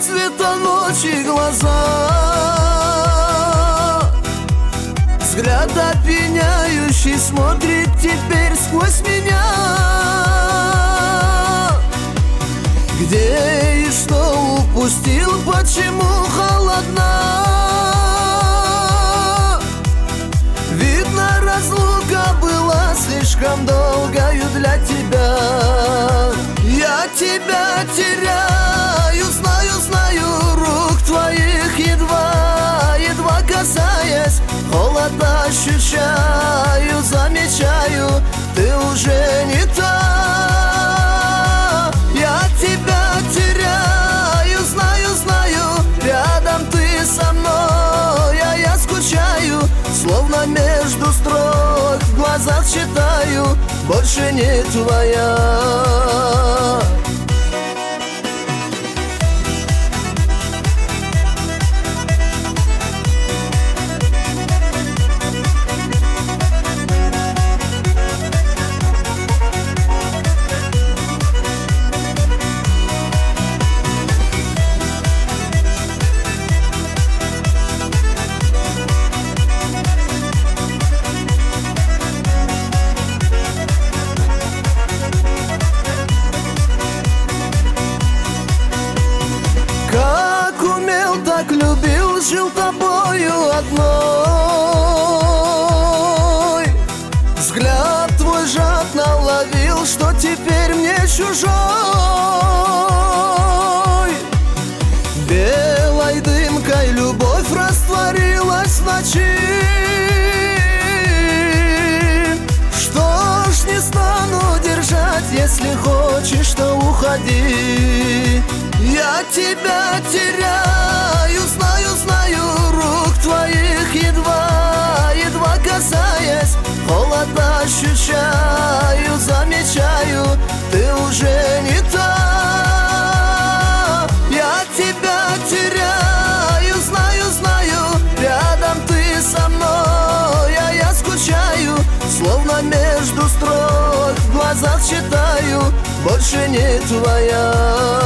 цвета ночи глаза, взгляд опьяняющий смотрит теперь сквозь меня. Где и что упустил, почему холодна? Видно, разлука была слишком долгою для тебя. Я тебя теряю, знаю, знаю, рук твоих едва касаясь, холод ощущаю, замечаю, ты уже не та. Я тебя теряю, знаю, рядом ты со мной, а я скучаю, словно между строк в глазах читаю, больше не твоя. Любил, жил тобою одной. Взгляд твой жадно ловил, что теперь мне чужой. Белой дымкой любовь растворилась в ночи. Что ж, не стану держать, если хочешь, то уходи. Я тебя теряю, знаю, рук твоих едва касаясь, холод ощущаю, замечаю, ты уже не та. Я тебя теряю, знаю, рядом ты со мной, а я скучаю, словно между строк в глазах читаю, больше не твоя.